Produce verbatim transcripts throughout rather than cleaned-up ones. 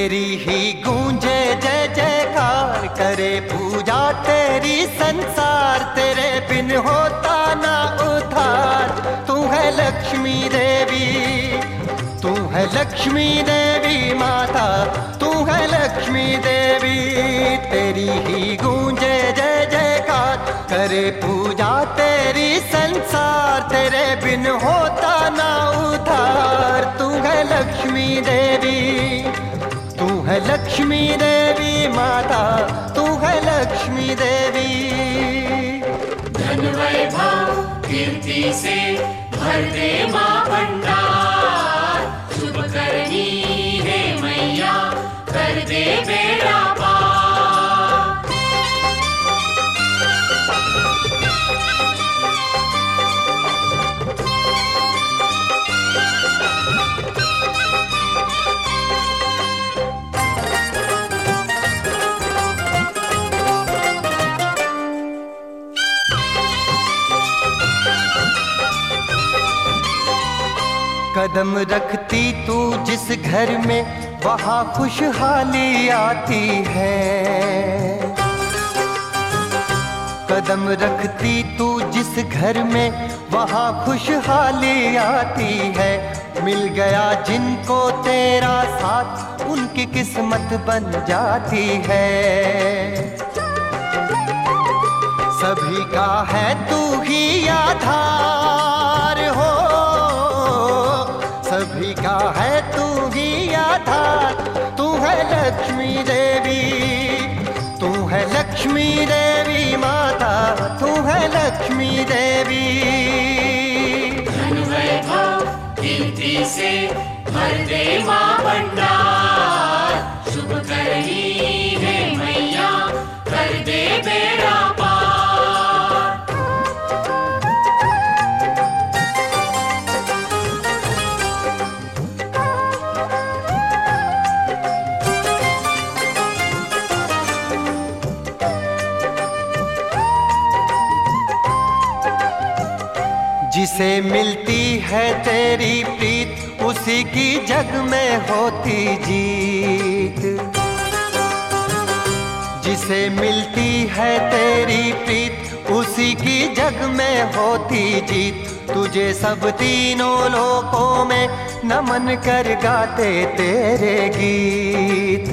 तेरी ही गूंजे जय जयकार, करे पूजा तेरी संसार, तेरे बिन होता ना उद्धार। तू है लक्ष्मी देवी, तू है लक्ष्मी देवी माता, तू है लक्ष्मी देवी। तेरी ही गूंजे जय जयकार, करे पूजा तेरी संसार, तेरे बिन होता ना उद्धार। तू है लक्ष्मी देवी, तू है लक्ष्मी देवी माता, तू है लक्ष्मी देवी। धन वैभव कीर्ति से भर दे माँ भंडार, शुभ करनी है मैया कर दे बेड़ा पार। कदम रखती तू जिस घर में वहाँ खुशहाली आती है। कदम रखती तू जिस घर में वहाँ खुशहाली आती है। मिल गया जिनको तेरा साथ, उनकी किस्मत बन जाती है। सभी का है तू ही आधार हो, सभी का है तू ही आधार। तू है लक्ष्मी देवी, तू है लक्ष्मी देवी माता, तू है लक्ष्मी देवी। धन वैभव कीर्ति से भर दे माँ भंडार, शुभ करनी है मैया कर दे बेड़ा पार। जिसे मिलती है तेरी प्रीत, उसी की जग में होती जीत। जिसे मिलती है तेरी प्रीत, उसी की जग में होती जीत। तुझे सब तीनों लोकों में नमन कर गाते तेरे गीत।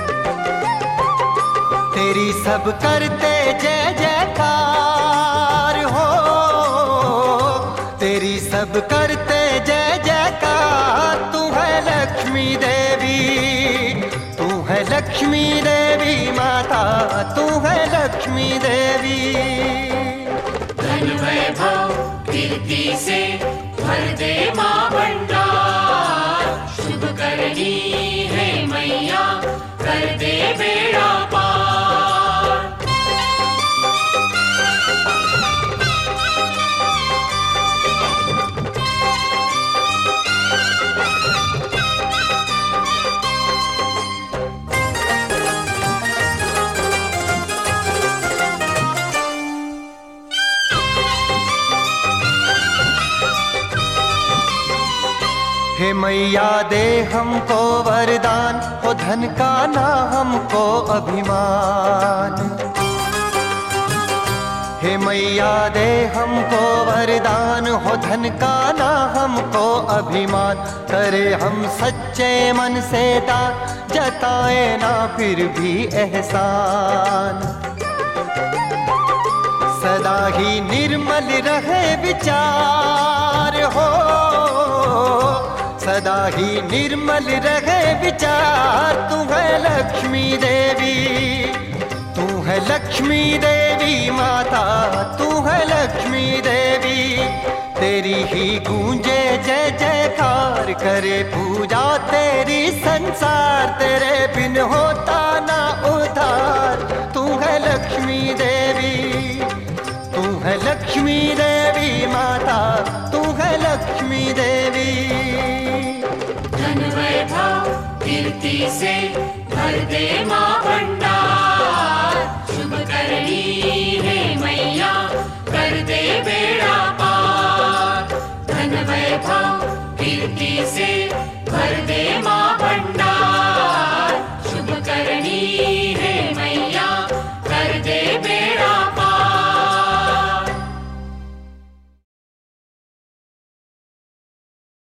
तेरी सब करते जय जयकार हो, तेरी सब करते जय जयकार। तू है लक्ष्मी देवी, तू है लक्ष्मी देवी माता, तू है लक्ष्मी देवी। धन वैभव कीर्ति से भर दे माँ भंडार, शुभ करनी है मैया कर दे बेड़ा पार। हे मैया दे हमको वरदान, हो धन का ना हमको अभिमान। हे मैया दे हमको वरदान, हो धन का ना हमको अभिमान। करे हम सच्चे मन से दान, जताए ना फिर भी एहसान। सदा ही निर्मल रहे विचार हो, सदा ही निर्मल रहे विचार। तू है लक्ष्मी देवी, तू है लक्ष्मी देवी माता, तू है लक्ष्मी देवी। तेरी ही गूंजे जय जयकार, करे पूजा तेरी संसार, तेरे बिन होता ना उद्धार। तू है लक्ष्मी देवी, तू है लक्ष्मी देवी माता, तू है लक्ष्मी देवी। धन वैभव कीर्ति से भर दे माँ भंडार,